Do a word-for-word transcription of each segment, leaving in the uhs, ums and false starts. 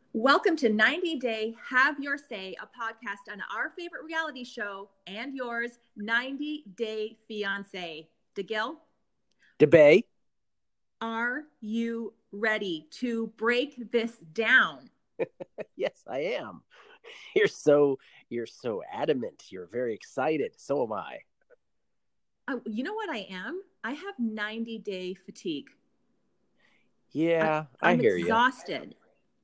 Welcome to ninety Day Have Your Say, a podcast on our favorite reality show and yours, ninety Day Fiancé. DeGil, Debate. are you ready to break this down? Yes, I am. You're so you're so adamant. You're very excited. So am I. Uh, you know what I am? I have ninety day fatigue. Yeah, I, I I'm hear you. exhausted.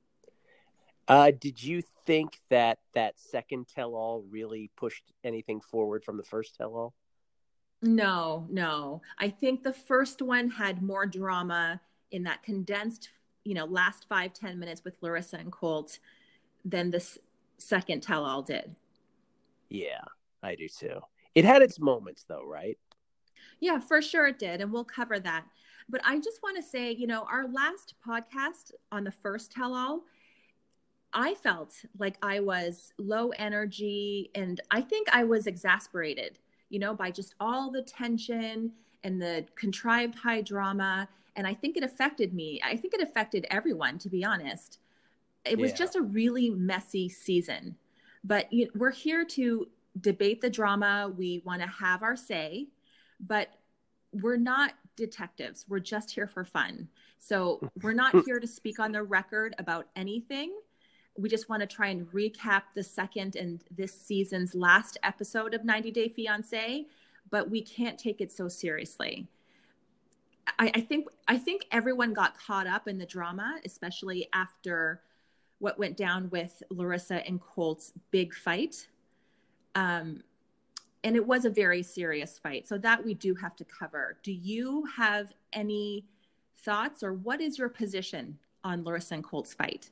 Uh, did you think that that second tell-all really pushed anything forward from the first tell-all? No, no. I think the first one had more drama in that condensed, you know, last five, ten minutes with Larissa and Colt than this second tell all did. Yeah, I do too. It had its moments though, right? Yeah, for sure it did. And we'll cover that. But I just want to say, you know, our last podcast on the first tell all, I felt like I was low energy and I think I was exasperated, you know, by just all the tension and the contrived high drama. And I think it affected me. I think it affected everyone, to be honest. It was Yeah. just a really messy season. But you know, we're here to debate the drama. We want to have our say, but we're not detectives. We're just here for fun. So we're not here to speak on the record about anything. We just want to try and recap the second and this season's last episode of ninety Day Fiancé, but we can't take it so seriously. I, I think I think everyone got caught up in the drama, especially after what went down with Larissa and Colt's big fight. Um, and it was a very serious fight. So that we do have to cover. Do you have any thoughts or what is your position on Larissa and Colt's fight?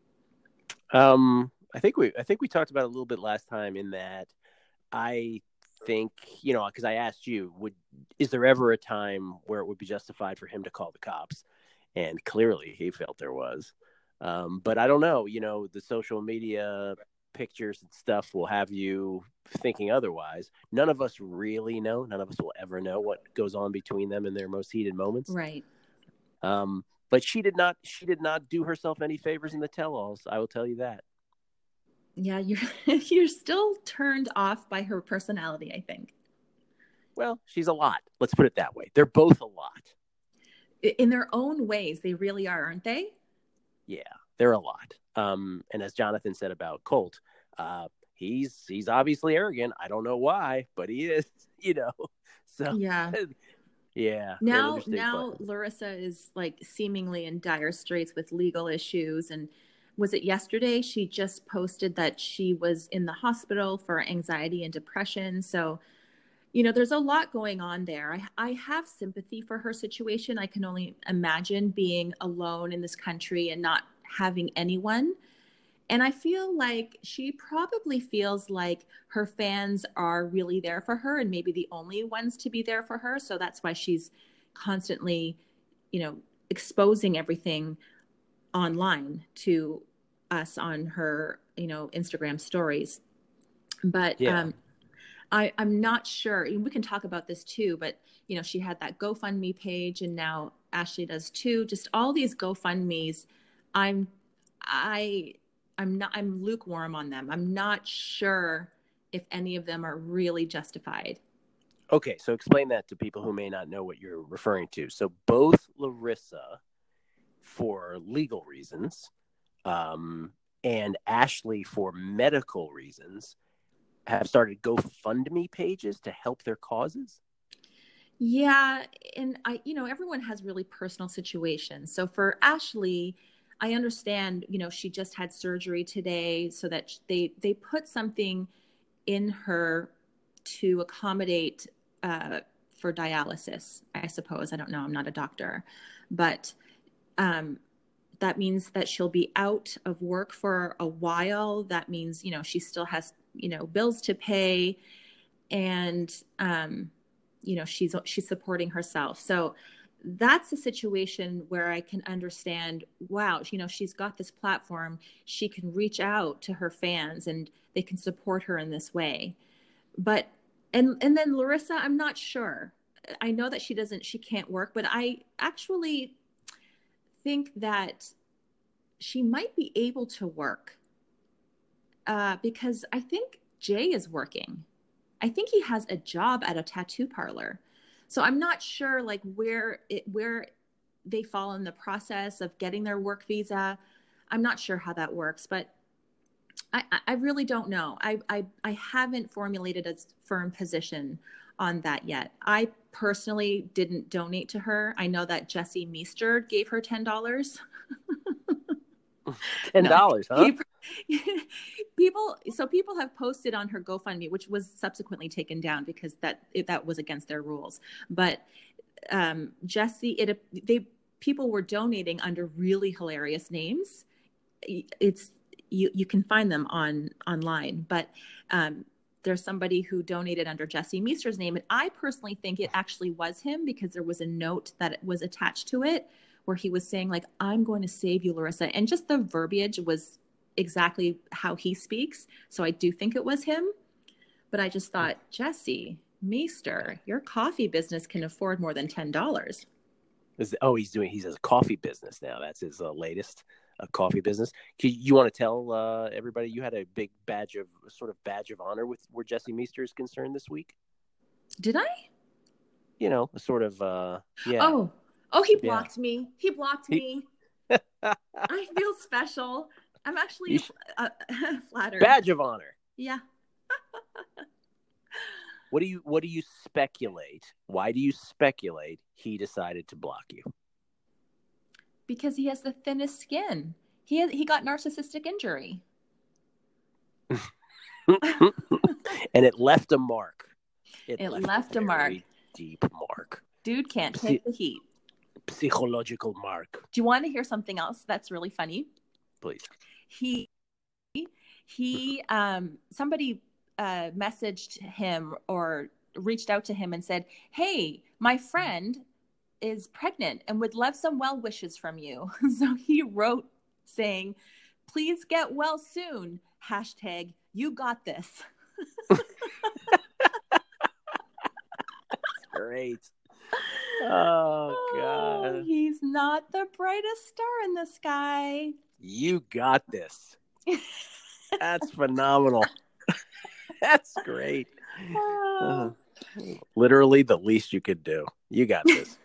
Um, I think we I think we talked about it a little bit last time in that I think, you know, because I asked you, would is there ever a time where it would be justified for him to call the cops? And clearly he felt there was. Um, but I don't know, you know, the social media pictures and stuff will have you thinking otherwise. None of us really know. None of us will ever know what goes on between them in their most heated moments. Right. Um, but she did not. She did not do herself any favors in the tell-alls. I will tell you that. Yeah, you're you're still turned off by her personality, I think. Well, she's a lot. Let's put it that way. They're both a lot. In their own ways, they really are, aren't they? Yeah, they're a lot. Um, and as Jonathan said about Colt, uh, he's he's obviously arrogant. I don't know why, but he is. You know. So yeah. Yeah. Now, now question. Larissa is like seemingly in dire straits with legal issues. And was it yesterday? She just posted that she was in the hospital for anxiety and depression. So, you know, there's a lot going on there. I, I have sympathy for her situation. I can only imagine being alone in this country and not having anyone. And I feel like she probably feels like her fans are really there for her and maybe the only ones to be there for her. So that's why she's constantly, you know, exposing everything online to us on her, you know, Instagram stories. But yeah. um, I, I'm not sure. We can talk about this too, but, you know, she had that GoFundMe page and now Ashley does too. Just all these GoFundMes. I'm, I, I'm not, I'm lukewarm on them. I'm not sure if any of them are really justified. Okay, so explain that to people who may not know what you're referring to. So both Larissa, for legal reasons, um, and Ashley, for medical reasons, have started GoFundMe pages to help their causes? Yeah, and I, you know, everyone has really personal situations. So for Ashley, I understand, you know, she just had surgery today so that they they put something in her to accommodate uh, for dialysis, I suppose. I don't know. I'm not a doctor. But um, that means that she'll be out of work for a while. That means, you know, she still has, you know, bills to pay. And, um, you know, she's she's supporting herself. So that's a situation where I can understand, wow, you know, she's got this platform. She can reach out to her fans and they can support her in this way. But, and, and then Larissa, I'm not sure. I know that she doesn't, she can't work, but I actually think that she might be able to work uh, because I think Jay is working. I think he has a job at a tattoo parlor. So I'm not sure like where it where they fall in the process of getting their work visa. I'm not sure how that works, but I, I really don't know. I, I I haven't formulated a firm position on that yet. I personally didn't donate to her. I know that Jesse Meester gave her ten dollars. Ten dollars, no, huh? He, people, so people have posted on her GoFundMe, which was subsequently taken down because that that was against their rules. But um, Jesse, it they people were donating under really hilarious names. It's you you can find them on online, but um, there's somebody who donated under Jesse Meester's name, and I personally think it actually was him because there was a note that was attached to it where he was saying like, I'm going to save you, Larissa. And just the verbiage was exactly how he speaks. So I do think it was him, but I just thought, Jesse Meester, your coffee business can afford more than ten dollars. Is, oh, he's doing, he's a coffee business now. That's his uh, latest uh, coffee business. You, you want to tell uh, everybody you had a big badge of sort of badge of honor with where Jesse Meester is concerned this week? Did I? You know, a sort of, uh, yeah. Oh, oh, he blocked yeah. me. He blocked he... me. I feel special. I'm actually should... uh, flattered. Badge of honor. Yeah. What do you what do you speculate? Why do you speculate he decided to block you? Because he has the thinnest skin. He has, he got narcissistic injury. And it left a mark. It, it left, left a, a mark. Deep mark. Dude can't Psy- take the heat. Psychological mark. Do you want to hear something else that's really funny? Please. He he um somebody uh messaged him or reached out to him and said, hey, my friend is pregnant and would love some well wishes from you. So he wrote saying, please get well soon, hashtag you got this. That's great. Oh God. Oh, he's not the brightest star in the sky. You got this. That's phenomenal. That's great. Uh, literally the least you could do. You got this.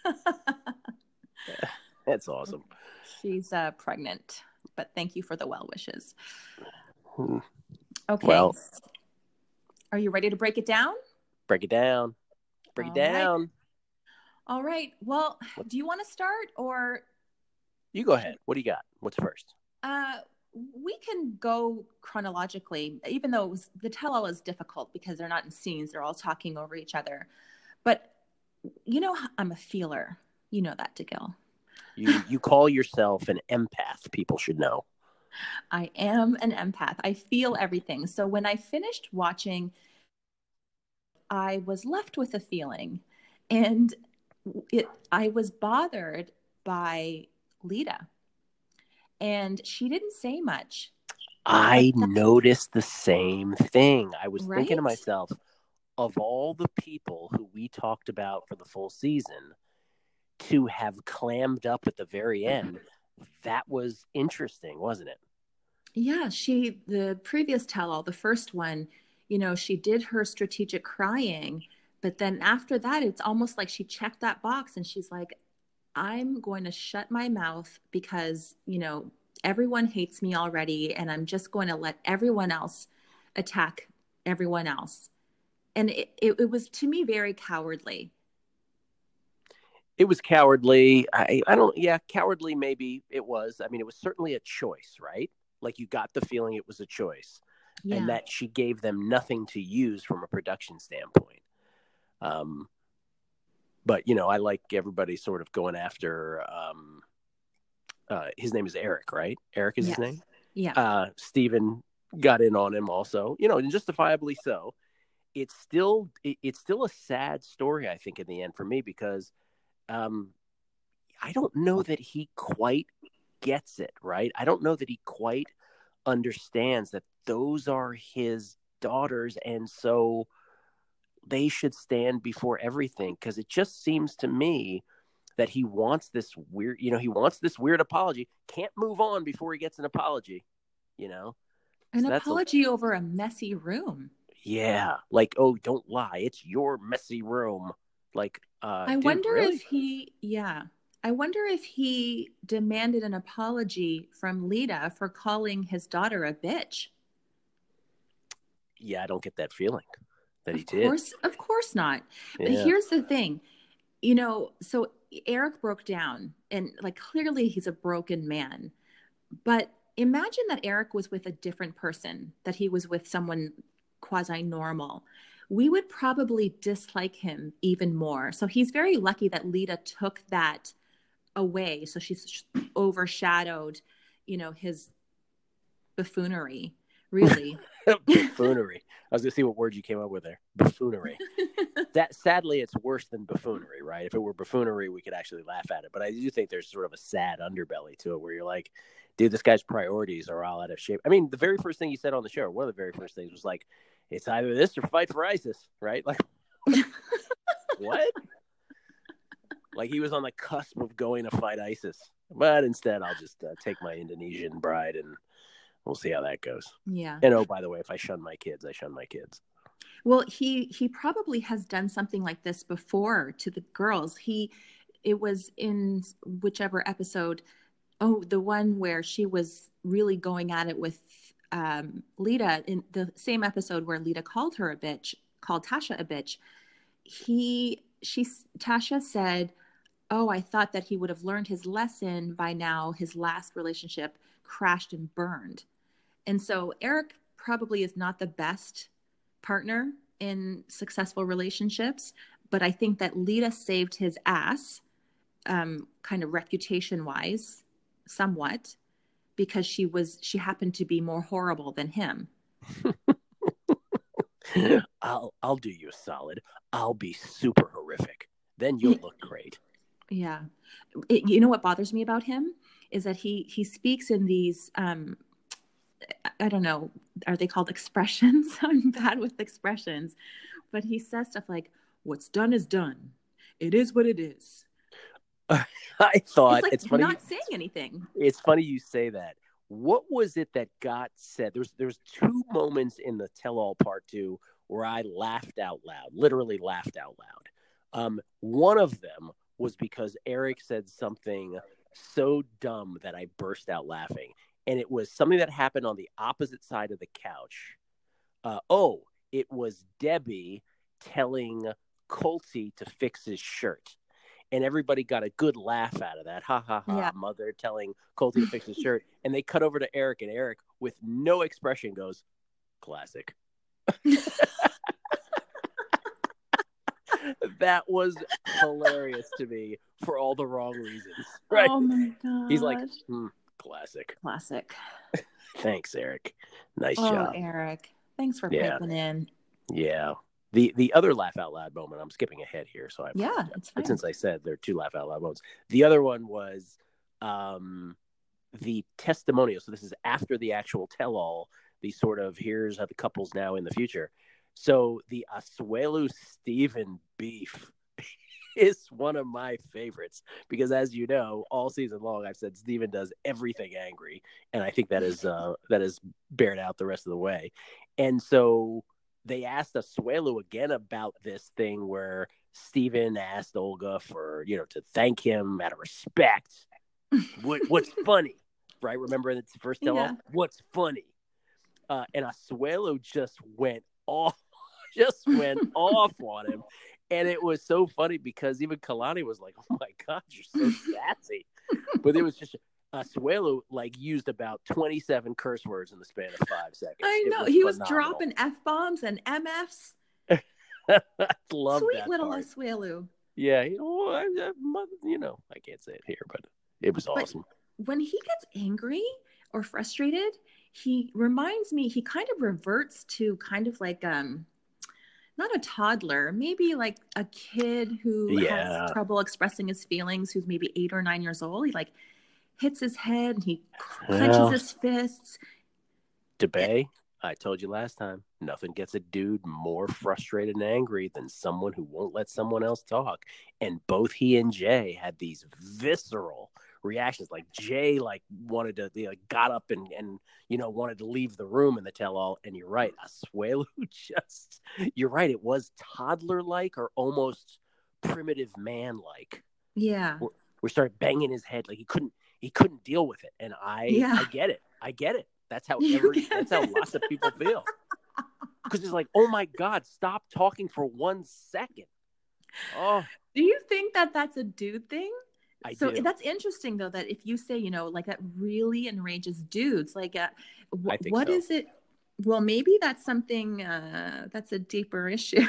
That's awesome. She's uh, pregnant, but thank you for the well wishes. Hmm. Okay. Well, are you ready to break it down? Break it down. Break All it down. Right. All right. Well, do you want to start or? You go ahead. What do you got? What's first? Uh, we can go chronologically, even though it was, the tell-all is difficult because they're not in scenes. They're all talking over each other. But, you know, I'm a feeler. You know that, DeGil. You, you call yourself an empath, people should know. I am an empath. I feel everything. So when I finished watching, I was left with a feeling. And it, I was bothered by Lita. And she didn't say much. I noticed the same thing. I was right? thinking to myself, of all the people who we talked about for the full season, to have clammed up at the very end, that was interesting, wasn't it? Yeah, she, the previous tell-all, the first one, you know, she did her strategic crying, but then after that, it's almost like she checked that box and she's like, I'm going to shut my mouth because, you know, everyone hates me already and I'm just going to let everyone else attack everyone else. And it, it, it was, to me, very cowardly. It was cowardly. I, I don't, yeah, cowardly maybe it was. I mean, it was certainly a choice, right? Like you got the feeling it was a choice. Yeah. And that she gave them nothing to use from a production standpoint. Um, But, you know, I like everybody sort of going after, um, uh, his name is Eric, right? Eric is yes. his name? Yeah. Uh, Steven got in on him also, you know, and justifiably so. It's still, it, it's still a sad story, I think, in the end for me, because um, I don't know that he quite gets it, right? I don't know that he quite understands that those are his daughters. And so they should stand before everything, because it just seems to me that he wants this weird, you know, he wants this weird apology. Can't move on before he gets an apology, you know? An So that's a, apology over a messy room. yeah. Like, oh, don't lie. It's your messy room. Like, uh, I dude, wonder really? if he, yeah. I wonder if he demanded an apology from Lita for calling his daughter a bitch. Yeah, I don't get that feeling that he Of did. course, of course not. But Yeah. here's the thing, you know, so Eric broke down and like clearly he's a broken man. But imagine that Eric was with a different person, that he was with someone quasi normal. We would probably dislike him even more. So he's very lucky that Lita took that away. So she's overshadowed, you know, his buffoonery, really. Buffoonery. I was going to see what word you came up with there. Buffoonery. That sadly, it's worse than buffoonery, right? If it were buffoonery, we could actually laugh at it. But I do think there's sort of a sad underbelly to it where you're like, dude, this guy's priorities are all out of shape. I mean, the very first thing he said on the show, one of the very first things was like, it's either this or fight for ISIS, right? Like, what? Like he was on the cusp of going to fight ISIS. But instead, I'll just uh, take my Indonesian bride and we'll see how that goes. Yeah. And oh, by the way, if I shun my kids, I shun my kids. Well, he he probably has done something like this before to the girls. He, it was in whichever episode, oh, the one where she was really going at it with um, Lita, in the same episode where Lita called her a bitch, called Tasha a bitch. He, she, Tasha said, oh, I thought that he would have learned his lesson by now. His last relationship crashed and burned. And so Eric probably is not the best partner in successful relationships, but I think that Lita saved his ass, um, kind of reputation wise, somewhat, because she was, she happened to be more horrible than him. I'll, I'll do you a solid. I'll be super horrific. Then you'll look great. Yeah. It, you know what bothers me about him is that he, he speaks in these, um, I don't know, are they called expressions? I'm bad with expressions, but he says stuff like, what's done is done. It is what it is. I thought it's, like it's funny. Not saying anything. It's funny you say that. What was it that got said? There's there's two moments in the tell-all part two where I laughed out loud, literally laughed out loud. Um, one of them was because Eric said something so dumb that I burst out laughing. And it was something that happened on the opposite side of the couch. Uh, oh, it was Debbie telling Colty to fix his shirt. And everybody got a good laugh out of that. Ha, ha, ha, yeah. Mother telling Colty to fix his shirt. And they cut over to Eric, and Eric, with no expression, goes, classic. That was hilarious to me for all the wrong reasons. Right? Oh, my God. He's like, hmm. Classic. Classic. Thanks, Eric. Nice oh, job. Eric. Thanks for yeah. piping in. Yeah. The the other laugh out loud moment, I'm skipping ahead here, so I yeah, it's fine. But since I said there are two laugh out loud moments, the other one was um, the testimonial. So this is after the actual tell all. The sort of here's how the couple's now in the future. So the Asuelu Steven beef is one of my favorites because, as you know, all season long I've said Steven does everything angry, and I think that is uh, that is bared out the rest of the way. And so they asked Asuelu again about this thing where Steven asked Olga for, you know, to thank him out of respect. what, what's funny, right? Remember in the first tell all? Yeah. What's funny? Uh, and Asuelu just went off, just went off on him. And it was so funny because even Kalani was like, oh, my God, you're so sassy. But it was just Asuelu, like, used about twenty-seven curse words in the span of five seconds. I know. Was he phenomenal. was dropping F-bombs and M Fs. I love Sweet that little part. Asuelu. Yeah. You know, I, I, you know, I can't say it here, but it was awesome. But when he gets angry or frustrated, he reminds me, he kind of reverts to kind of like, um, not a toddler, maybe like a kid who yeah. has trouble expressing his feelings, who's maybe eight or nine years old. He like hits his head and he clenches well, his fists. Debay, I told you last time, nothing gets a dude more frustrated and angry than someone who won't let someone else talk. And both he and Jay had these visceral reactions. Like Jay, like wanted to, they like got up and and you know wanted to leave the room in the tell-all. And you're right, Asuelu just, you're right. It was toddler-like or almost primitive man-like. Yeah. We started banging his head like he couldn't he couldn't deal with it. And I Yeah. I get it. I get it. That's how You every get that's how it. lots of people feel. Because it's like, oh my God, stop talking for one second. Oh, Do you think that that's a dude thing? I So do. that's interesting, though, that if you say, you know, like that really enrages dudes, like, uh, wh- I think what so. is it? Well, maybe that's something uh, that's a deeper issue.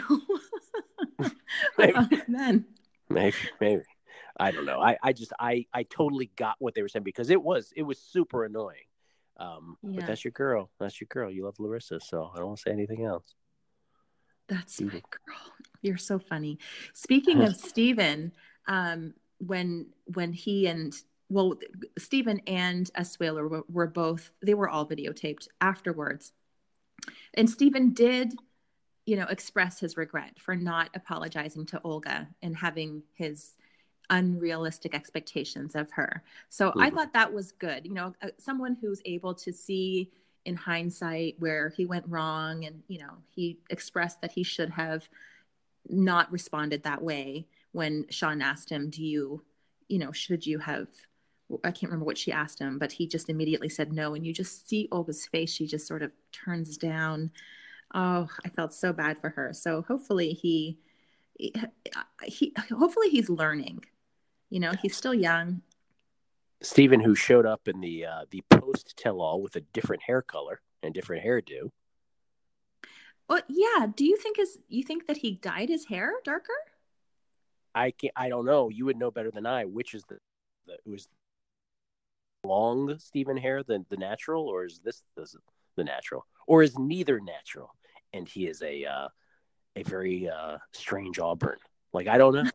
Maybe. Then, maybe, maybe. I don't know. I, I just I I totally got what they were saying because it was it was super annoying. Um, yeah, but that's your girl. That's your girl. You love Larissa, so I don't want to say anything else. that's Steven. my girl. You're so funny. Speaking of Steven, um, when when he and well, Steven and Asuelu were, were both, they were all videotaped afterwards, and Steven did, you know, express his regret for not apologizing to Olga and having his unrealistic expectations of her. So mm-hmm. I thought that was good. You know, uh, someone who's able to see in hindsight where he went wrong, and, you know, he expressed that he should have not responded that way when Sean asked him, do you, you know, should you have, I can't remember what she asked him, but he just immediately said no. And you just see Olga's face. She just sort of turns down. Oh, I felt so bad for her. So hopefully he, he, he hopefully he's learning. You know, he's still young. Steven, who showed up in the uh, the post tell-all with a different hair color and different hairdo. Well, yeah. Do you think his? You think that he dyed his hair darker? I can't, I don't know. You would know better than I. Which is the, the was long Steven hair than the natural, or is this the, the natural, or is neither natural? And he is a uh, a very uh, strange auburn. Like I don't know.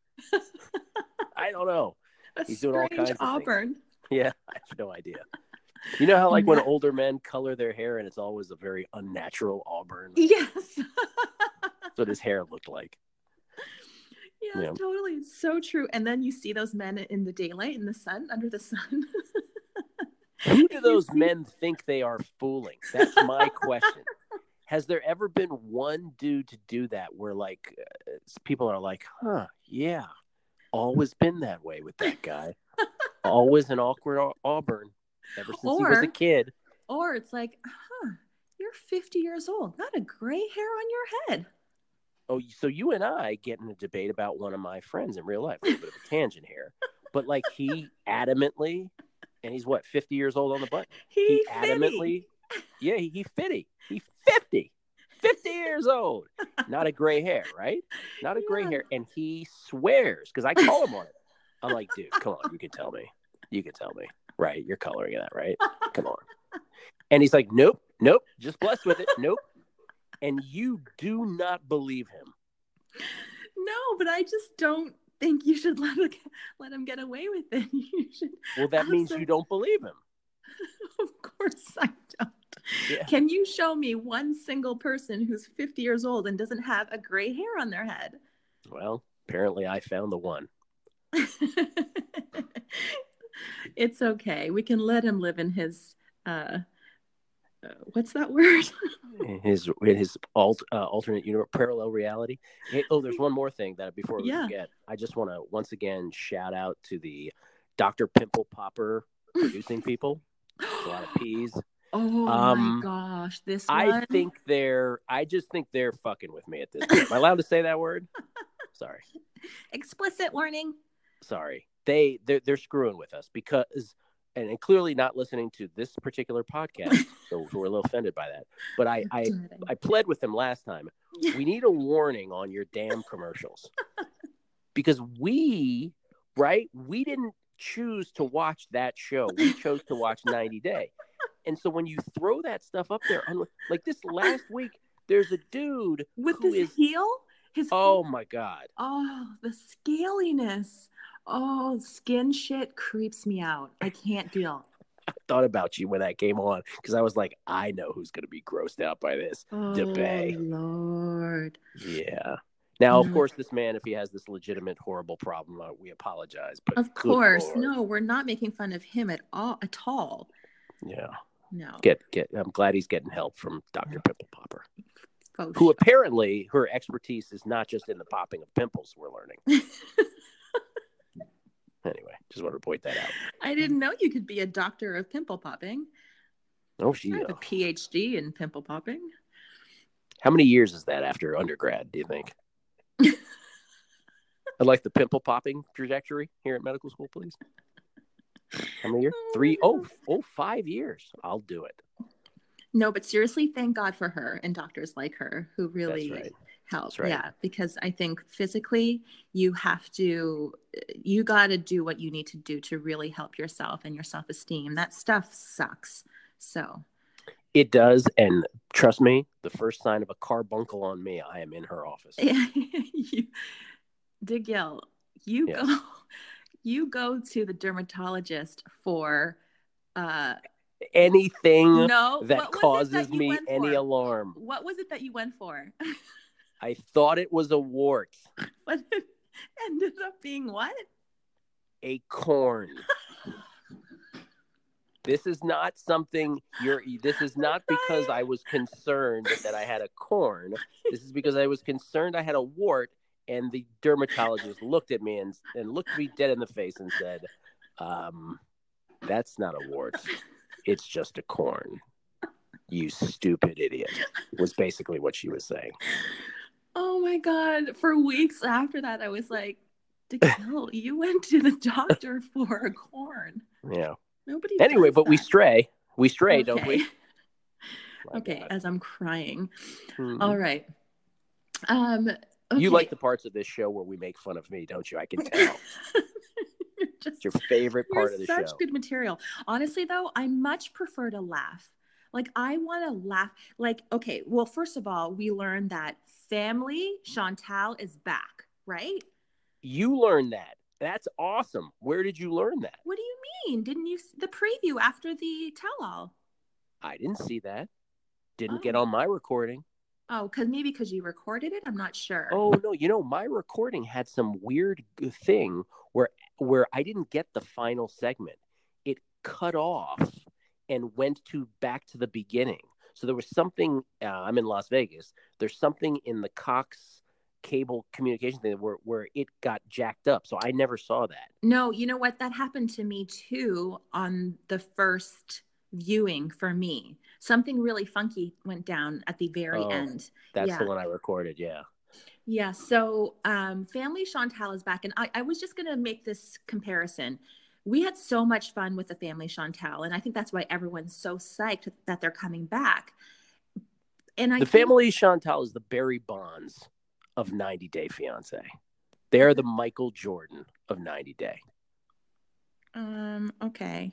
I don't know. A He's doing all kinds of auburn. things. Yeah, I have no idea. You know how like when older men color their hair and it's always a very unnatural auburn? Yes. That's what his hair looked like. Yeah, yeah, totally. It's so true. And then you see those men in the daylight, in the sun, under the sun. Who do those see... men think they are fooling? That's my question. Has there ever been one dude to do that where like uh, people are like, huh, yeah, always been that way with that guy. Always an awkward auburn ever since or, he was a kid. Or it's like, huh, you're fifty years old. Not a gray hair on your head. Oh, so you and I get in a debate about one of my friends in real life. A little bit of a tangent here. But like he adamantly, and he's what, fifty years old on the butt? He, he adamantly, yeah, he, he fifty. He fifty. fifty years old. Not a gray hair, right? Not a gray yeah. hair. And he swears, because I call him on it. I'm like, dude, come on. You can tell me. You can tell me. Right? You're coloring that, right? Come on. And he's like, nope, nope. Just blessed with it. Nope. And you do not believe him. No, but I just don't think you should let him, let him get away with it. You should well, that means you don't believe him. Of course I don't. Yeah. Can you show me one single person who's fifty years old and doesn't have a gray hair on their head? Well, apparently I found the one. It's okay. We can let him live in his, uh, uh, what's that word? in his in his alt, uh, alternate universe, parallel reality. Hey, oh, there's one more thing that before we yeah. forget, I just want to once again shout out to the Doctor Pimple Popper producing people. A lot of P's. Oh um, my gosh, this one. I think they're. I just think they're fucking with me at this point. Am I allowed to say that word? Sorry. Explicit warning. Sorry. They they're, they're screwing with us because, and, and clearly not listening to this particular podcast, so we're a little offended by that. But I I, I pled with them last time. We need a warning on your damn commercials because we right we didn't choose to watch that show. We chose to watch ninety Day. And so when you throw that stuff up there, like this last week, there's a dude with who his is, heel. His oh my God. Oh, the scaliness. Oh, skin shit creeps me out. I can't deal. thought about you when that came on because I was like, I know who's going to be grossed out by this. Oh, DeBay. Lord. Yeah. Now, of No. course, this man, if he has this legitimate, horrible problem, uh, we apologize. But Of good course. Lord. No, we're not making fun of him at all. At all. Yeah. No. Get get. I'm glad he's getting help from Doctor Pimple Popper, Oh, who sure. apparently her expertise is not just in the popping of pimples. We're learning. Anyway, just want to point that out. I didn't know you could be a doctor of pimple popping. Oh, she. I have a P H D in pimple popping. How many years is that after undergrad, do you think? I'd like the pimple popping trajectory here at medical school, please. How many years? Oh, Three, no. oh, oh, five years. I'll do it. No, but seriously, thank God for her and doctors like her who really That's right. help. That's right. Yeah, because I think physically you have to, you got to do what you need to do to really help yourself and your self-esteem. That stuff sucks. So. It does, and trust me, the first sign of a carbuncle on me, I am in her office. you, DeGil, you Yes. go, you go to the dermatologist for uh, anything no, that what was causes it that you me went any for? alarm. What was it that you went for? I thought it was a wart. But it ended up being what? A corn. This is not something you're, this is not because I was concerned that I had a corn. This is because I was concerned I had a wart, and the dermatologist looked at me and, and looked me dead in the face and said, um, that's not a wart. It's just a corn. You stupid idiot, was basically what she was saying. Oh my God. For weeks after that, I was like, DeGil, you went to the doctor for a corn. Yeah. Nobody Anyway, does but that. we stray. We stray, okay. don't we? My okay, God. as I'm crying. Hmm. All right. Um, okay. You like the parts of this show where we make fun of me, don't you? I can tell. You're just, it's your favorite part you're of the such show. Good material. Honestly, though, I much prefer to laugh. Like, I want to laugh. Like, okay, well, first of all, we learned that Family Chantal is back, right? You learned that. That's awesome. Where did you learn that? What do you mean? Didn't you the preview after the tell-all? I didn't see that. Didn't oh. get on my recording. Oh, because maybe because you recorded it? I'm not sure. Oh, no. You know, my recording had some weird thing where where I didn't get the final segment. It cut off and went to back to the beginning. So there was something, uh, I'm in Las Vegas. There's something in the Cox cable communication thing where, where it got jacked up. So I never saw that. No, you know what? That happened to me too on the first viewing for me. Something really funky went down at the very oh, end. That's yeah. the one I recorded, yeah. Yeah, so um, Family Chantal is back. And I, I was just going to make this comparison. We had so much fun with the Family Chantal, and I think that's why everyone's so psyched that they're coming back. And I The think, Family Chantal is the Barry Bonds of ninety Day Fiancé. They're the Michael Jordan of ninety Day. Um. Okay.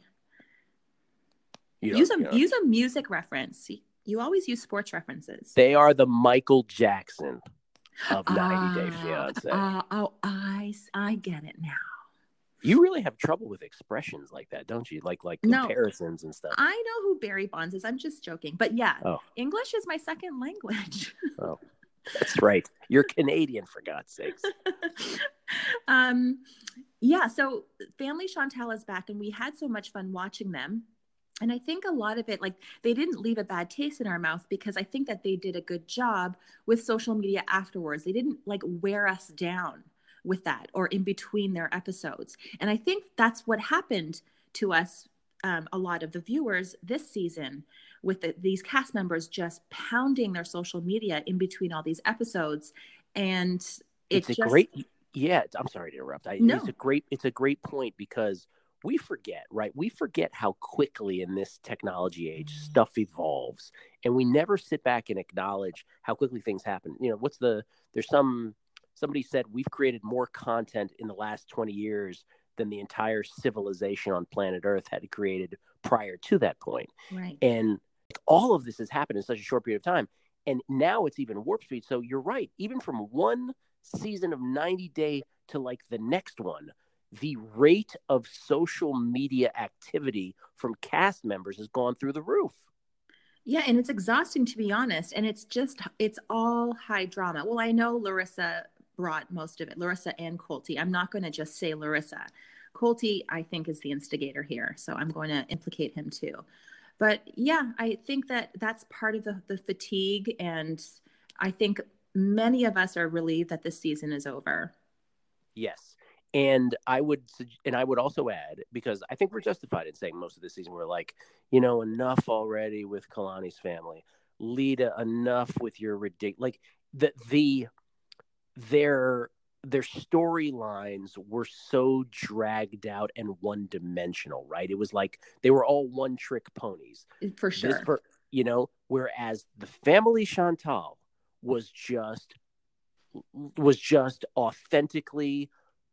You use a you know. use a music reference. You always use sports references. They are the Michael Jackson of ninety Day uh, Fiancé. Uh, oh, I I get it now. You really have trouble with expressions like that, don't you? Like like comparisons no, and stuff. I know who Barry Bonds is. I'm just joking. But yeah, oh. English is my second language. oh, that's right. You're Canadian, for God's sakes. um, yeah, so Family Chantal is back, and we had so much fun watching them. And I think a lot of it, like, they didn't leave a bad taste in our mouth because I think that they did a good job with social media afterwards. They didn't, like, wear us down with that or in between their episodes. And I think that's what happened to us, um, a lot of the viewers this season, with the, these cast members just pounding their social media in between all these episodes. And it it's a just, great, yeah, I'm sorry to interrupt. I, no. It's a great, it's a great point because we forget, right? We forget how quickly in this technology age stuff evolves, and we never sit back and acknowledge how quickly things happen. You know, what's the, there's some, somebody said we've created more content in the last twenty years than the entire civilization on planet Earth had created prior to that point. Right. And all of this has happened in such a short period of time. And now it's even warp speed. So you're right. Even from one season of ninety Day to like the next one, the rate of social media activity from cast members has gone through the roof. Yeah, and it's exhausting, to be honest. And it's just, it's all high drama. Well, I know Larissa brought most of it, Larissa and Colty. I'm not going to just say Larissa. Colty, I think, is the instigator here. So I'm going to implicate him too. But yeah, I think that that's part of the, the fatigue. And I think many of us are relieved that this season is over. Yes. And I would, and I would also add, because I think we're justified in saying most of this season, we're like, you know, enough already with Kalani's family. Lita, enough with your ridiculous, like the, the, their, their storylines were so dragged out and one dimensional, right? It was like they were all one trick ponies. For sure. This, you know, whereas the family Chantal was just, was just authentically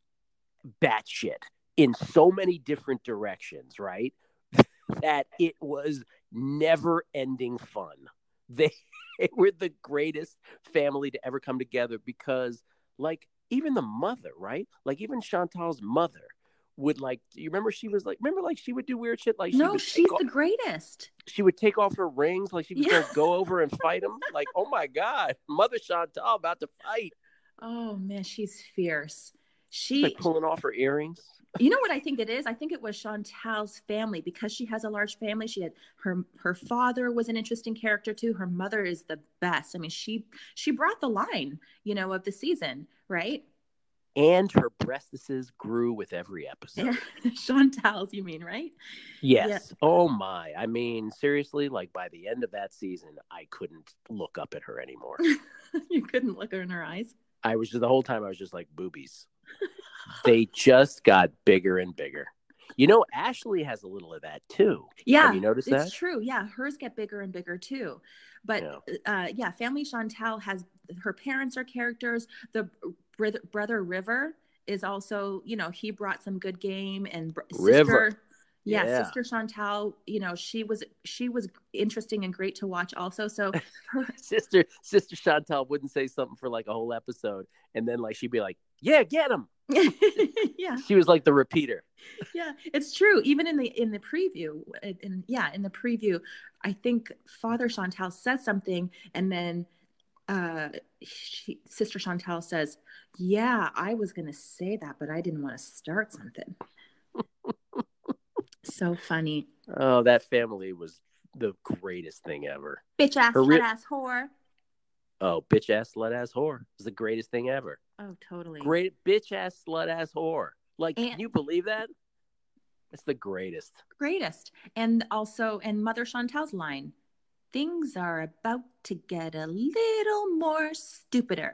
batshit in so many different directions, right? That it was never ending fun. They, they were the greatest family to ever come together because, like, even the mother, right? Like, even Chantal's mother would, like, you remember she was like, remember, like, she would do weird shit. Like, she no, would she's off, the greatest. She would take off her rings, like she was yeah. going to go over and fight him. Like, oh my God, Mother Chantal about to fight. Oh man, she's fierce. She she's like pulling off her earrings. You know what I think it is? I think it was Chantal's family, because she has a large family. She had her her father was an interesting character too. Her mother is the best. I mean, she she brought the line, you know, of the season, right? And her breastises grew with every episode. Chantal's, you mean, right? Yes. Yeah. Oh my. I mean, seriously, like by the end of that season, I couldn't look up at her anymore. You couldn't look her in her eyes? I was just, the whole time I was just like, boobies. They just got bigger and bigger. You know, Ashley has a little of that too. Yeah. Have you noticed it's that? It's true. Yeah. Hers get bigger and bigger too. But yeah. Uh, yeah, Family Chantal has, her parents are characters. The brother, brother River is also, you know, he brought some good game. And River. Sister, yeah, yeah, Sister Chantal, you know, she was, she was interesting and great to watch also. So her sister, Sister Chantal wouldn't say something for like a whole episode. And then like, she'd be like, yeah, get him. Yeah, she was like the repeater. Yeah, it's true. Even in the in the preview, in yeah, in the preview, I think Father Chantal says something, and then uh, she, Sister Chantal says, "Yeah, I was going to say that, but I didn't want to start something." So funny. Oh, that family was the greatest thing ever. Bitch ass, slut re- ass whore. Oh, bitch ass, slut ass whore is the greatest thing ever. Oh, totally. Great bitch ass, slut ass whore. Like, and, can you believe that? It's the greatest. Greatest. And also, and Mother Chantal's line, things are about to get a little more stupider.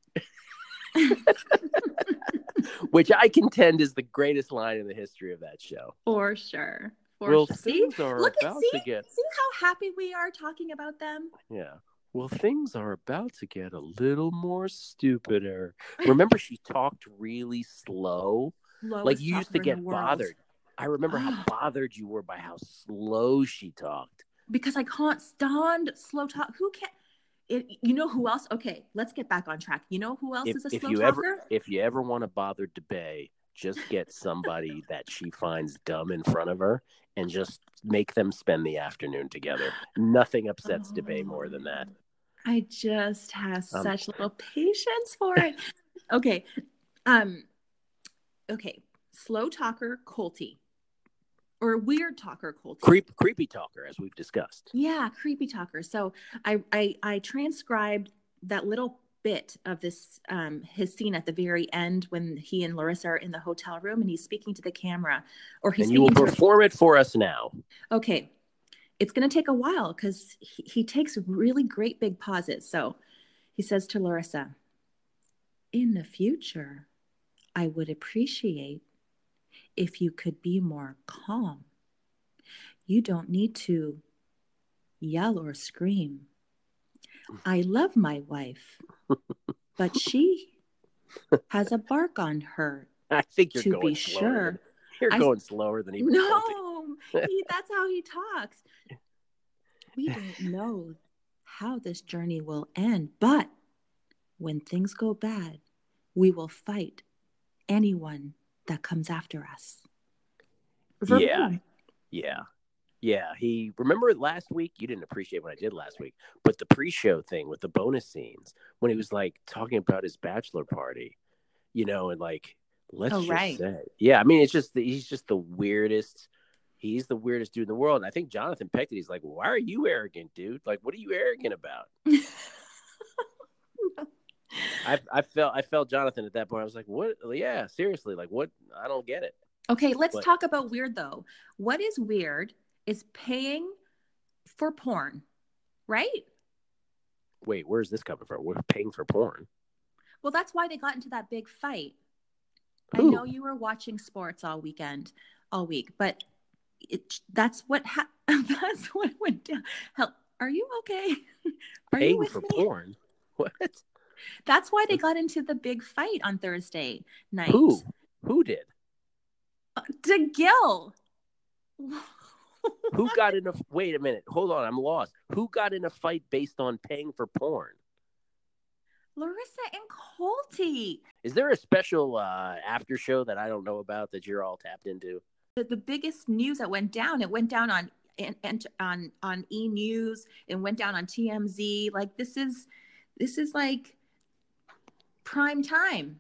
Which I contend is the greatest line in the history of that show. For sure. For well, sure. things see, are look about at, see, to get... see how happy we are talking about them? Yeah. Well, things are about to get a little more stupider. Remember, she talked really slow. Lowest like you used to get world. bothered. I remember how bothered you were by how slow she talked. Because I can't stand slow talk. Who can? It, you know who else? Okay, let's get back on track. You know who else if, is a if slow you talker? Ever, if you ever want to bother DeBay, just get somebody that she finds dumb in front of her and just make them spend the afternoon together. Nothing upsets oh. DeBay more than that. I just have um, such little patience for it. Okay. Um, okay. Slow talker, Colty. Or weird talker, Colty. Creep, creepy talker, as we've discussed. Yeah, creepy talker. So I, I, I transcribed that little bit of this, um, his scene at the very end when he and Larissa are in the hotel room and he's speaking to the camera. Or he's and you will perform it for us now. Okay. It's going to take a while because he, he takes really great big pauses. So he says to Larissa, in the future, I would appreciate if you could be more calm. You don't need to yell or scream. I love my wife, but she has a bark on her. I think you're to going be slower sure. Than, you're I, going slower than even No, he, that's how he talks. We don't know how this journey will end, but when things go bad, we will fight anyone that comes after us. Yeah. Verboten. Yeah. Yeah. He, remember last week? You didn't appreciate what I did last week, but the pre-show thing with the bonus scenes when he was like talking about his bachelor party, you know, and like, let's Oh, just right. say, yeah, I mean, it's just, he's just the weirdest. He's the weirdest dude in the world. And I think Jonathan pecked it. He's like, why are you arrogant, dude? Like, what are you arrogant about? I I felt I felt Jonathan at that point. I was like, what? Yeah, seriously, like what? I don't get it. Okay, let's But, talk about weird though. What is weird is paying for porn, right? wait, where's this coming from? We're paying for porn. Well, that's why they got into that big fight. Who? I know you were watching sports all weekend, all week, but it, that's what ha- that's what went down. Hell, are you okay? Are Paying you with for me? porn? What? That's why they got into the big fight on Thursday night. Who? Who did? Uh, DeGill. Who got in a? Wait a minute. Hold on. I'm lost. Who got in a fight based on paying for porn? Larissa and Colty. Is there a special uh, after show that I don't know about that you're all tapped into? The, the biggest news that went down, it went down on and on on E! News, it went down on T M Z. Like this is this is like prime time.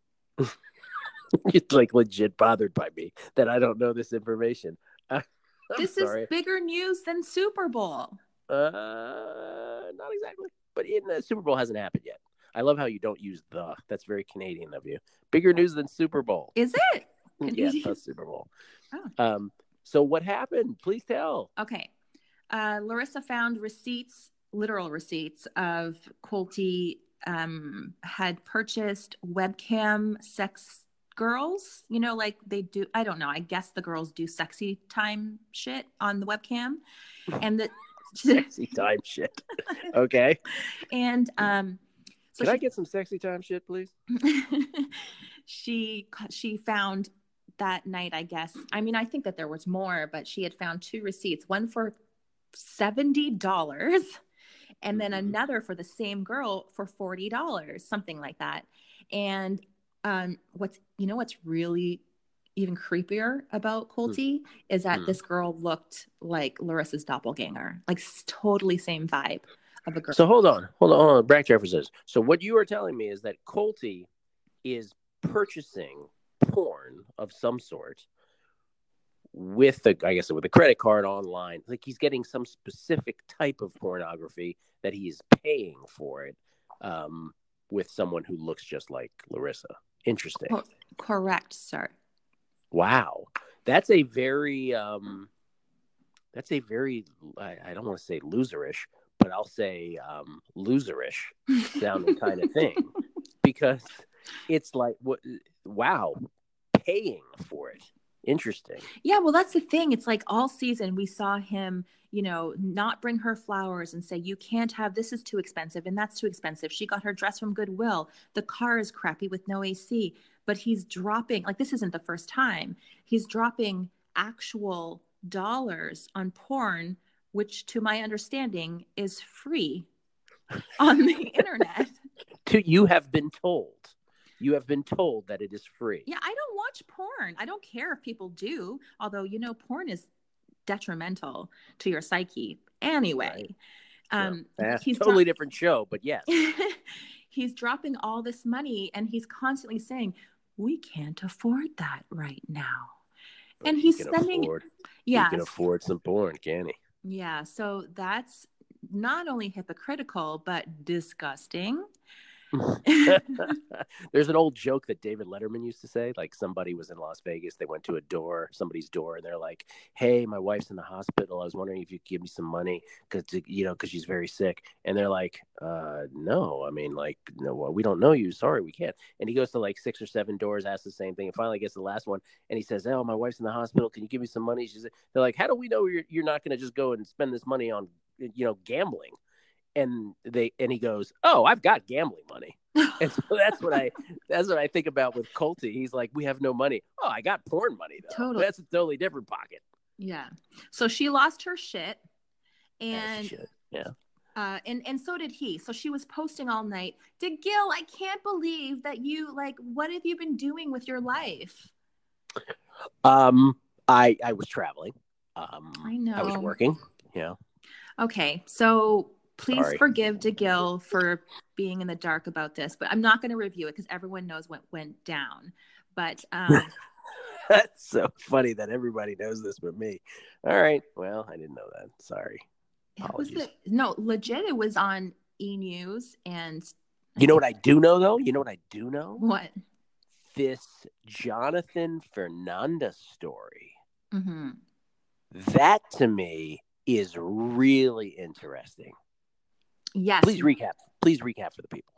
It's like legit bothered by me that I don't know this information. I'm this sorry. is bigger news than Super Bowl. Uh, not exactly, but in the Super Bowl hasn't happened yet. I love how you don't use the. That's very Canadian of you. Bigger news than Super Bowl. Is it? Yeah, the Super Bowl. Oh. Um. So what happened? Please tell. Okay. Uh, Larissa found receipts, literal receipts of Colty um, had purchased webcam sex girls. You know, like they do. I don't know. I guess the girls do sexy time shit on the webcam, and the sexy time shit. Okay. And um. So Can she, I get some sexy time shit, please? she she found that night, I guess. I mean, I think that there was more, but she had found two receipts, one for seventy dollars and then Mm-hmm. another for the same girl for forty dollars, something like that. And um, what's, you know, what's really even creepier about Colty mm-hmm. is that mm-hmm. this girl looked like Larissa's doppelganger, like totally same vibe. Of a girl. So hold on, hold on, hold on. Back references. So what you are telling me is that Colty is purchasing porn of some sort with the, I guess, with a credit card online. Like he's getting some specific type of pornography that he is paying for it um, with someone who looks just like Larissa. Interesting. Co- correct, sir. Wow, that's a very, um, that's a very, I, I don't want to say loserish, but I'll say um, loserish sounding kind of thing, because it's like, what? Wow, paying for it. Interesting. Yeah, well, that's the thing. It's like all season we saw him, you know, not bring her flowers and say, you can't have, this is too expensive and that's too expensive. She got her dress from Goodwill. The car is crappy with no A C, but he's dropping, like this isn't the first time, he's dropping actual dollars on porn, which to my understanding is free on the internet. You have been told. You have been told that it is free. Yeah, I don't watch porn. I don't care if people do, although, you know, porn is detrimental to your psyche anyway. Right. Um, yeah. he's totally dro- different show, but yes. He's dropping all this money and he's constantly saying, we can't afford that right now. But and he he's can spending, afford, yeah, he can afford some porn, can he? Yeah, so that's not only hypocritical, but disgusting. There's an old joke that David Letterman used to say, like somebody was in Las Vegas, they went to a door, somebody's door, and they're like, hey, my wife's in the hospital, I was wondering if you could give me some money because, you know, because she's very sick. And they're like, uh no, I mean, like, no, well, we don't know you, sorry, we can't. And he goes to like six or seven doors, asks the same thing, and finally gets the last one, and he says, oh, my wife's in the hospital, can you give me some money? She's they're like, how do we know you're, you're not going to just go and spend this money on, you know, gambling? And they and he goes, oh, I've got gambling money. And so that's what I that's what I think about with Colty. He's like, we have no money. Oh, I got porn money though. Totally. That's a totally different pocket. Yeah. So she lost her shit, and yeah, uh, and and so did he. So she was posting all night. DeGill, I can't believe that you like. What have you been doing with your life? Um, I I was traveling. Um, I I was know. working. Yeah. Okay, so please Sorry. forgive DeGill for being in the dark about this, but I'm not going to review it because everyone knows what went down. But um, That's so funny that everybody knows this but me. All right. Well, I didn't know that. Sorry. it was Apologies. the no legit. It was on E News, and I You know what think I do know though? You know what I do know? what? This Jonathan Fernandez story. Mm-hmm. That to me is really interesting. Yes. Please recap. Please recap for the people.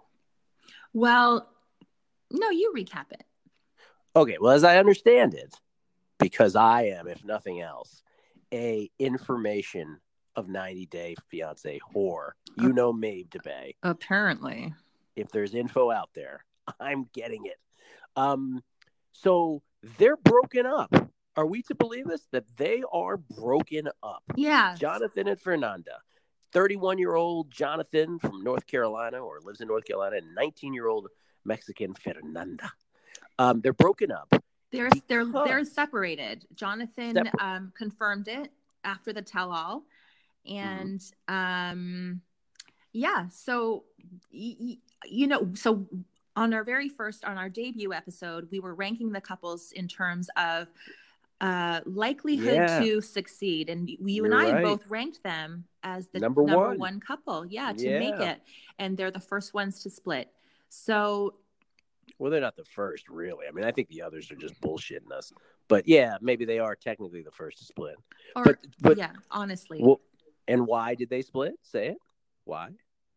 Well, no, you recap it. Okay, well, as I understand it, because I am, if nothing else, a information of ninety Day Fiance whore. You know Maeve DeBay. Apparently. If there's info out there, I'm getting it. Um, so they're broken up. Are we to believe this? That they are broken up? Yeah. Jonathan and Fernanda. thirty-one-year-old Jonathan from North Carolina, or lives in North Carolina, and nineteen-year-old Mexican Fernanda. Um, they're broken up. They're they're they're separated. Jonathan Separate. um, confirmed it after the tell-all, and mm-hmm. um, yeah. So y- you know, so on our very first on our debut episode, we were ranking the couples in terms of uh, likelihood yeah. to succeed, and you You're and I right. both ranked them as the number, number one. one couple, yeah, to yeah. make it, and they're the first ones to split. So. Well, they're not the first, really. I mean, I think the others are just bullshitting us. But yeah, maybe they are technically the first to split. Or, but, but yeah, honestly. Well, and why did they split? Say it. Why?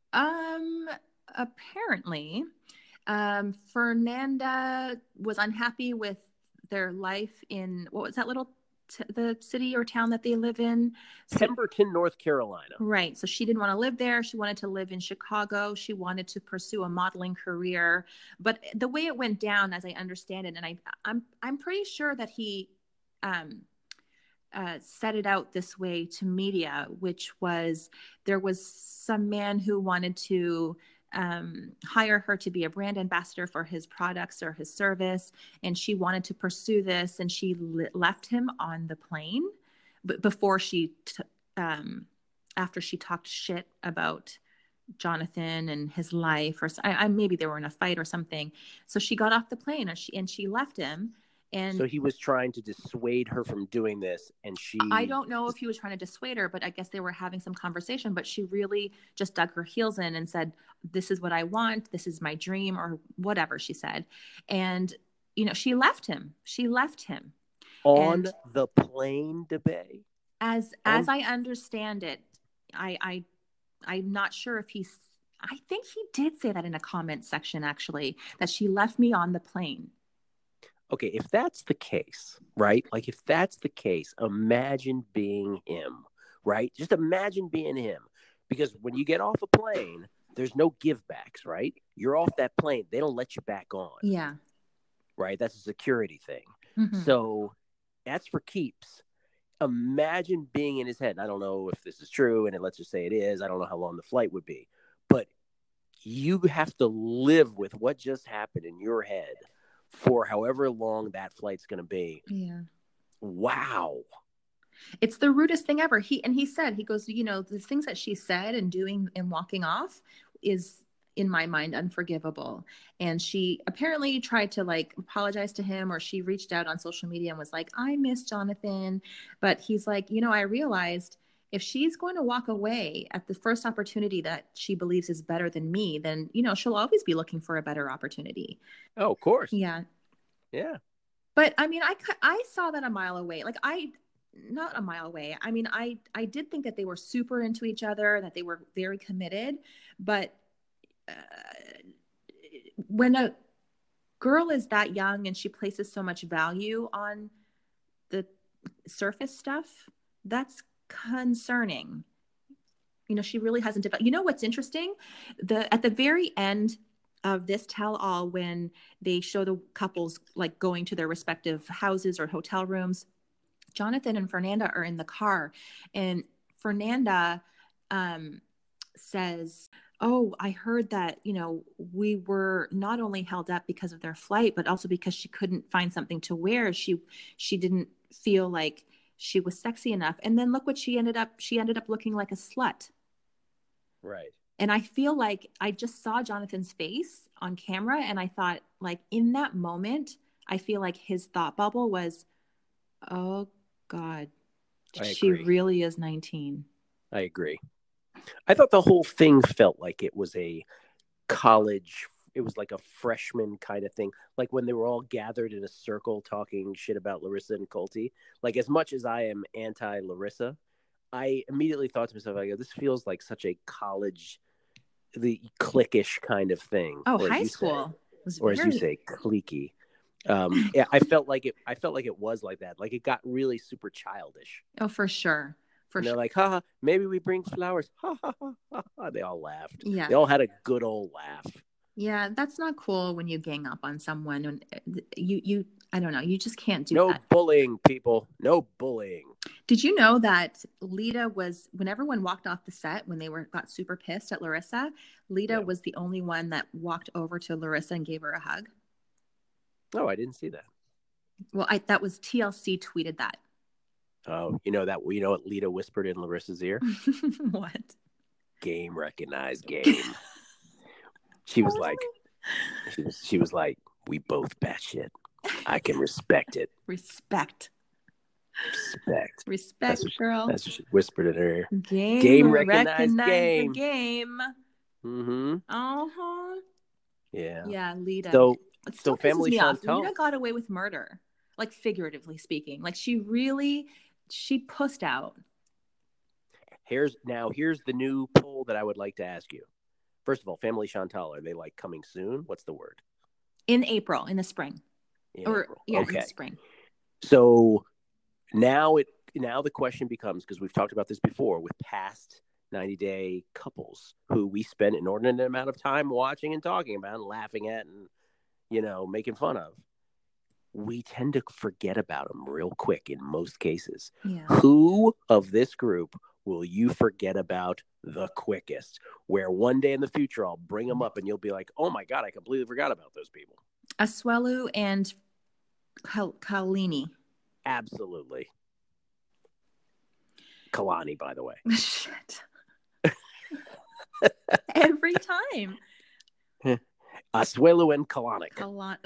Um, apparently, um, Fernanda was unhappy with their life in, what was that little T- the city or town that they live in? Pemberton, North Carolina. Right. So she didn't want to live there. She wanted to live in Chicago. She wanted to pursue a modeling career. But the way it went down, as I understand it, and I, I'm I'm pretty sure that he um, uh, set it out this way to media, which was there was some man who wanted to um, hire her to be a brand ambassador for his products or his service. And she wanted to pursue this, and she li- left him on the plane b- before she, t- um, after she talked shit about Jonathan and his life, or I, I, maybe they were in a fight or something. So she got off the plane and she, and she left him. And so he was trying to dissuade her from doing this, and she... I don't know if he was trying to dissuade her, but I guess they were having some conversation, but she really just dug her heels in and said, this is what I want. This is my dream, or whatever she said. And, you know, she left him. She left him. On and the plane, DeBay? As, On... as I understand it, I, I, I'm not sure if he's, I think he did say that in a comment section, actually, that she left me on the plane. Okay, if that's the case, right? Like, if that's the case, imagine being him, right? Just imagine being him. Because when you get off a plane, there's no give backs, right? You're off that plane. They don't let you back on. Yeah. Right? That's a security thing. Mm-hmm. So that's for keeps. Imagine being in his head. I don't know if this is true, and let's just say it is. I don't know how long the flight would be. But you have to live with what just happened in your head for however long that flight's going to be. Yeah. Wow. It's the rudest thing ever. He, and he said, he goes, you know, the things that she said and doing and walking off is, in my mind, unforgivable. And she apparently tried to like apologize to him, or she reached out on social media and was like, I miss Jonathan. But he's like, you know, I realized if she's going to walk away at the first opportunity that she believes is better than me, then, you know, she'll always be looking for a better opportunity. Oh, of course. Yeah. Yeah. But I mean, I, I saw that a mile away. Like I, not a mile away. I mean, I, I did think that they were super into each other, that they were very committed, but uh, when a girl is that young and she places so much value on the surface stuff, that's concerning. You know, she really hasn't developed. You know what's interesting? The at the very end of this tell-all, when they show the couples like going to their respective houses or hotel rooms, Jonathan and Fernanda are in the car, and Fernanda um, says, oh, I heard that, you know, we were not only held up because of their flight, but also because she couldn't find something to wear. She she didn't feel like she was sexy enough. And then look what she ended up she ended up looking like a slut. Right. And I feel like I just saw Jonathan's face on camera and I thought like in that moment, I feel like his thought bubble was, "Oh God, I she agree. really is nineteen." I agree. I thought the whole thing felt like it was a college, it was like a freshman kind of thing, like when they were all gathered in a circle talking shit about Larissa and Colty. Like, as much as I am anti Larissa, I immediately thought to myself, like, this feels like such a college, the cliquish kind of thing, Oh, or as high you say, school was or as you very say, cliquey. Um, yeah, I felt like it. I felt like it was like that. Like, it got really super childish. Oh, for sure. For And they're sure. like, ha, ha, maybe we bring flowers. Ha, ha, ha, ha, ha. They all laughed. Yeah. They all had a good old laugh. Yeah, that's not cool when you gang up on someone and you you I don't know, you just can't do No that. bullying, people. No bullying. Did you know that Lita was when everyone walked off the set when they were got super pissed at Larissa, Lita Yeah. was the only one that walked over to Larissa and gave her a hug? Oh, I didn't see that. Well, I that was T L C tweeted that. Oh, you know that you know what Lita whispered in Larissa's ear? What? Game recognized game. She was like, she was, she was like, we both batshit. I can respect it. Respect. Respect. Respect, that's what she, girl. That's what she whispered in her ear. Game, game recognized recognized game. The game. Mm-hmm. Uh-huh. Yeah. Yeah, Lita. So, It still so family pisses me off. Chantal. Lita got away with murder, like figuratively speaking. Like she really, she pussed out. Here's now. Here's the new poll that I would like to ask you. First of all, family Chantal, are they like coming soon? What's the word? In April, in the spring, In or April. yeah, Okay. in the spring. So now it now the question becomes, because we've talked about this before with past ninety day couples who we spent an inordinate amount of time watching and talking about and laughing at and, you know, making fun of. We tend to forget about them real quick in most cases. Yeah. Who of this group will you forget about the quickest? Where one day in the future I'll bring them up and you'll be like, oh my God, I completely forgot about those people. Asuelu and Kal- Kalini. Absolutely. Kalani, by the way. Shit. Every time. Asuelu and Kalani. Kalan-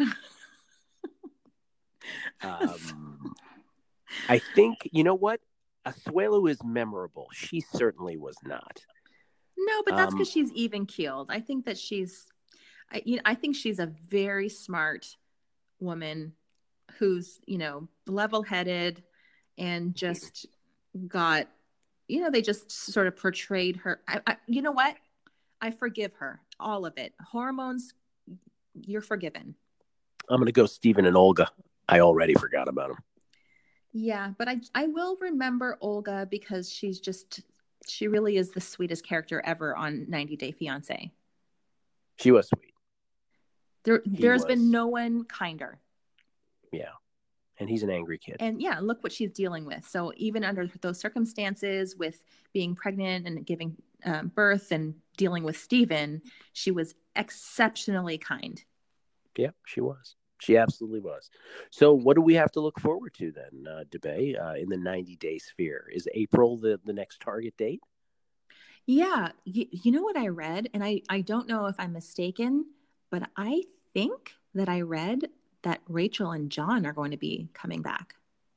um, I think, you know what? Asuelu is memorable. She certainly was not. No, but that's Um, because she's even keeled. I think that she's, I, you know, I think she's a very smart woman who's, you know, level headed and just got, you know, they just sort of portrayed her. I, I, you know what? I forgive her. All of it. Hormones, you're forgiven. I'm going to go Steven and Olga. I already forgot about them. Yeah, but I I will remember Olga because she's just she really is the sweetest character ever on ninety Day Fiancé. She was sweet. There He there's was. been no one kinder. Yeah. And he's an angry kid. And yeah, look what she's dealing with. So even under those circumstances with being pregnant and giving um, birth and dealing with Steven, she was exceptionally kind. Yeah, she was. She absolutely was. So what do we have to look forward to then, uh, Debay, uh, in the ninety day sphere? Is April the, the next target date? Yeah. You, you know what I read? And I, I don't know if I'm mistaken, but I think that I read that Rachel and John are going to be coming back.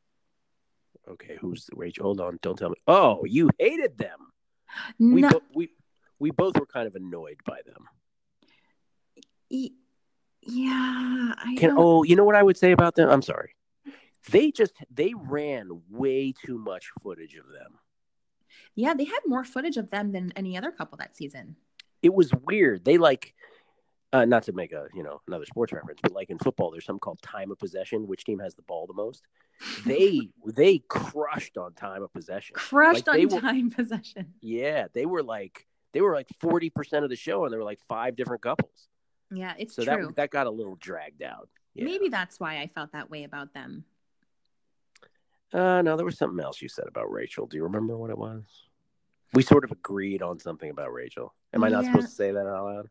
Okay, who's Rachel? Hold on, don't tell me. Oh, you hated them. No. We, bo- we, we both were kind of annoyed by them. E- Yeah, I Can don't... oh, you know what I would say about them? I'm sorry. They just they ran way too much footage of them. Yeah, they had more footage of them than any other couple that season. It was weird. They like uh, not to make a you know another sports reference, but like in football, there's something called time of possession. Which team has the ball the most? They they crushed on time of possession. Crushed like, on were, time possession. Yeah, they were like they were like forty percent of the show, and there were like five different couples. Yeah, it's so true. that that got a little dragged out. Yeah. Maybe that's why I felt that way about them. Uh, no, there was something else you said about Rachel. Do you remember what it was? We sort of agreed on something about Rachel. Am I not Yeah. supposed to say that out loud?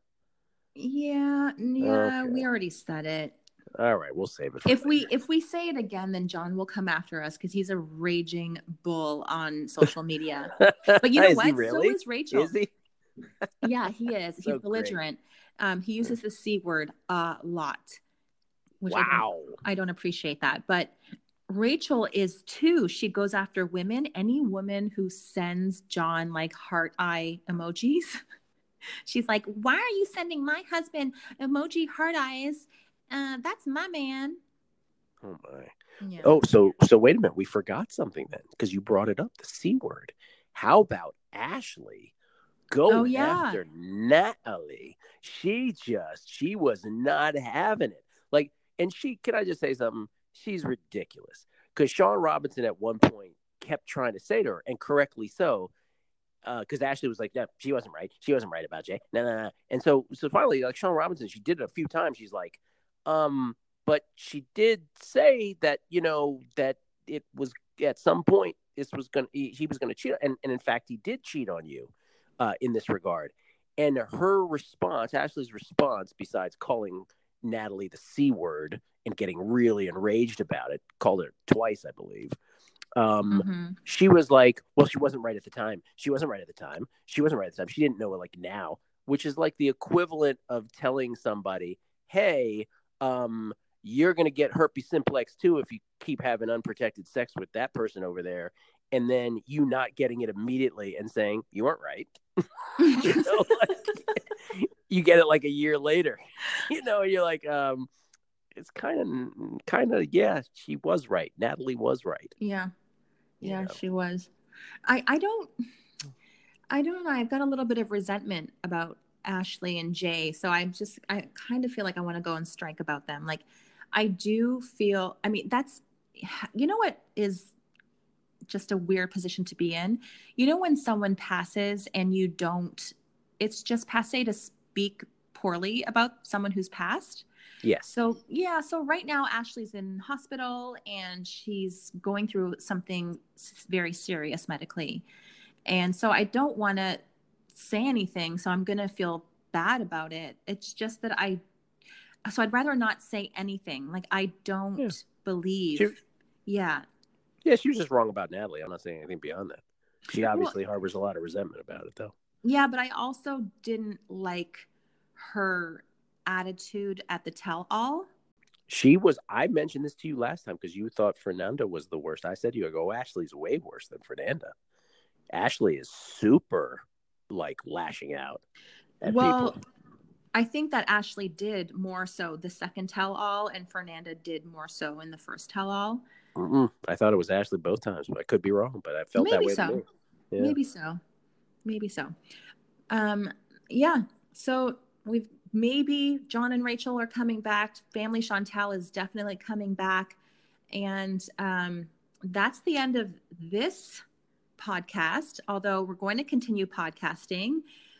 Yeah, yeah, Okay. we already said it. All right, we'll save it for If later. we if we say it again, then John will come after us because he's a raging bull on social media. But you know is what? he really? So is Rachel. Is he? Yeah, he is. So He's belligerent. Um, he uses the C word a lot, which I don't Wow. I don't appreciate that. But Rachel is too. She goes after women. Any woman who sends John like heart eye emojis. She's like, why are you sending my husband emoji heart eyes? Uh, that's my man. Oh my. Yeah. Oh, so so wait a minute. We forgot something then because you brought it up, the C word. How about Ashley going Oh, yeah. after Natalie? She just she was not having it. Like, and she can I just say something? She's ridiculous because Sean Robinson at one point kept trying to say to her, and correctly so, because uh, Ashley was like, no, she wasn't right. She wasn't right about Jay. No, no, no. And so, so finally, like Sean Robinson, she did it a few times. She's like, um, but she did say that, you know, that it was at some point this was going to, he was going to cheat. And, and in fact, he did cheat on you uh, in this regard. And her response, Ashley's response, besides calling Natalie the C word and getting really enraged about it, called her twice, I believe. Um, mm-hmm. She was like, well, she wasn't right at the time. She wasn't right at the time. She wasn't right at the time. She didn't know it like now, which is like the equivalent of telling somebody, hey, um, you're going to get herpes simplex too if you keep having unprotected sex with that person over there. And then you not getting it immediately and saying, you weren't right. You know, like, you get it like a year later, you know, you're like, um, it's kind of, kind of, yeah, she was right. Natalie was right. Yeah. Yeah, you know. She was. I, I don't, I don't know. I've got a little bit of resentment about Ashley and Jay. So I'm just, I kind of feel like I want to go and strike about them. Like, I do feel, I mean, that's, you know what is just a weird position to be in? You know, when someone passes and you don't, it's just passe to speak poorly about someone who's passed. Yes. So, yeah. So right now, Ashley's in hospital and she's going through something very serious medically. And so I don't want to say anything. So I'm going to feel bad about it. It's just that I, so I'd rather not say anything. Like, I don't yeah. believe. She, yeah. Yeah, she was just wrong about Natalie. I'm not saying anything beyond that. She obviously well, harbors a lot of resentment about it, though. Yeah, but I also didn't like her attitude at the tell-all. She was, I mentioned this to you last time because you thought Fernanda was the worst. I said to you, I go, Ashley's way worse than Fernanda. Ashley is super, like, lashing out at well, people. I think that Ashley did more so the second tell-all and Fernanda did more so in the first tell-all. Mm-mm. I thought it was Ashley both times, but I could be wrong, but I felt Maybe that way so. to me. Yeah. Maybe so. Maybe so. Um, yeah. So we've maybe John and Rachel are coming back. Family Chantal is definitely coming back. And um, that's the end of this podcast. Although we're going to continue podcasting,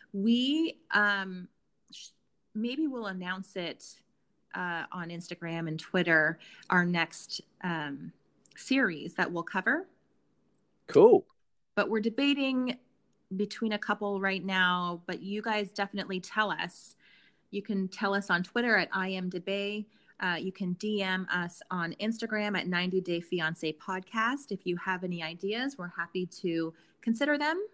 we um, sh- maybe we'll announce it uh, on Instagram and Twitter, our next um, series that we'll cover. Cool. But we're debating between a couple right now, but you guys definitely tell us. You can tell us on Twitter at I am Debay. Uh, you can D M us on Instagram at ninety day fiance podcast. If you have any ideas, we're happy to consider them.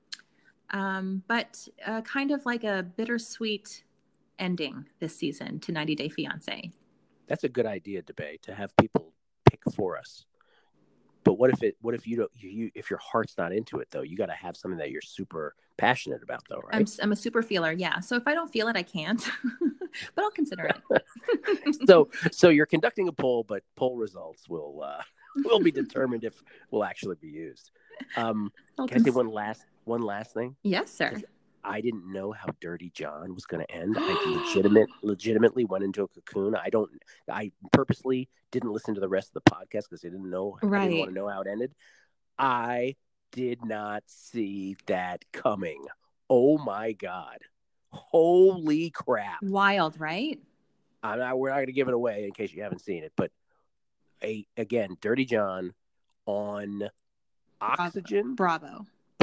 Um, but uh, kind of like a bittersweet ending this season to ninety day fiance. That's a good idea, Debay, to have people pick for us. But what if it? What if you don't? You, you if your heart's not into it though, you got to have something that you're super passionate about, though, right? I'm, I'm a super feeler, yeah. So if I don't feel it, I can't. But I'll consider it. so, so you're conducting a poll, but poll results will uh, will be determined if will actually be used. Um, can cons- I say one last one last thing? Yes, sir. I didn't know how Dirty John was going to end. I legitimate, legitimately went into a cocoon. I don't. I purposely didn't listen to the rest of the podcast because I didn't know. Right. I didn't want to know how it ended. I did not see that coming. Oh my God! Holy crap! Wild, right? I'm not, we're not going to give it away in case you haven't seen it, but a again, Dirty John on Oxygen. Bravo.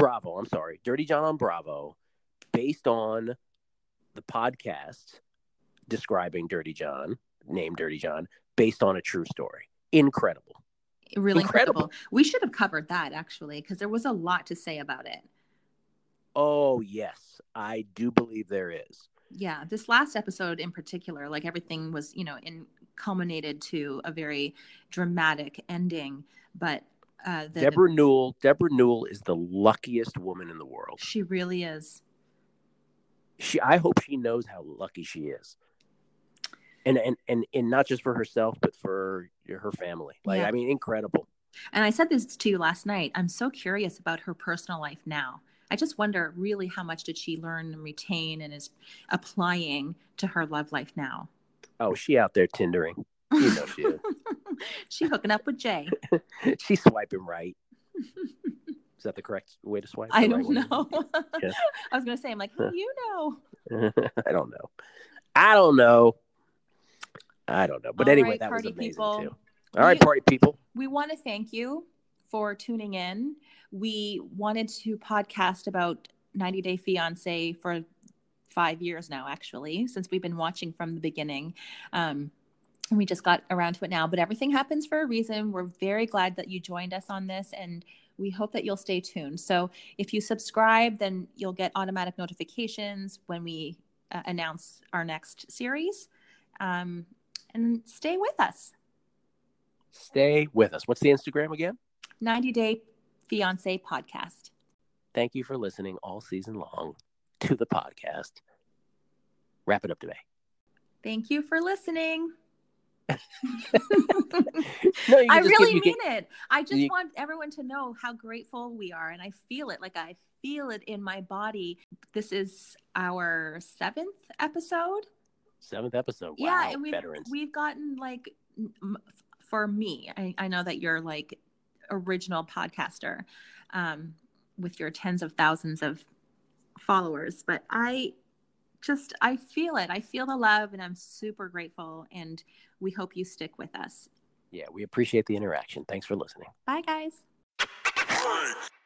Bravo. I'm sorry, Dirty John on Bravo, based on the podcast describing Dirty John, named Dirty John, based on a true story. Incredible. Really incredible. incredible. We should have covered that actually, because there was a lot to say about it. Oh, yes. I do believe there is. Yeah. This last episode in particular, like everything was, you know, in culminated to a very dramatic ending. But uh, the, Deborah Newell, Deborah Newell is the luckiest woman in the world. She really is. She, I hope she knows how lucky she is. And, and and and not just for herself, but for her family. Like, yeah. I mean, incredible. And I said this to you last night. I'm so curious about her personal life now. I just wonder really how much did she learn and retain and is applying to her love life now. Oh, she out there Tindering. You know she is. She hooking up with Jay. She's swiping right. Is that the correct way to swipe? I don't right know. Yeah. I was going to say, I'm like, how do you know? I don't know. I don't know. I don't know. But All anyway, right, that was amazing people. too. All right, we, party people. We want to thank you for tuning in. We wanted to podcast about ninety Day Fiancé for five years now, actually, since we've been watching from the beginning. Um, and we just got around to it now. But everything happens for a reason. We're very glad that you joined us on this, and we hope that you'll stay tuned. So if you subscribe, then you'll get automatic notifications when we uh, announce our next series. Um, and stay with us. Stay with us. What's the Instagram again? ninety Day Fiancé Podcast. Thank you for listening all season long to the podcast. Wrap it up today. Thank you for listening. No, I really get, mean can, it. I just you, want everyone to know how grateful we are. And I feel it. Like I feel it in my body. This is our seventh episode. Seventh episode. Wow. Yeah. And we've, veterans. we've gotten like, for me, I, I know that you're like original podcaster um, with your tens of thousands of followers, but I just, I feel it. I feel the love and I'm super grateful, and we hope you stick with us. Yeah, we appreciate the interaction. Thanks for listening. Bye, guys.